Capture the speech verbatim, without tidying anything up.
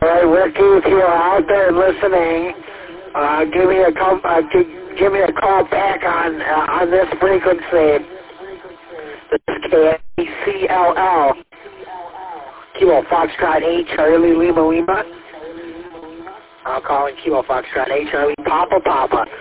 right, Ricky, if you're out there listening, uh, give me a call. Uh, give, give me a call back on uh, on this frequency. This is K C L L. Kilo Foxtrot eight, Charlie Lima Lima. I'm calling Kilo Foxtrot eight, Charlie Papa Papa.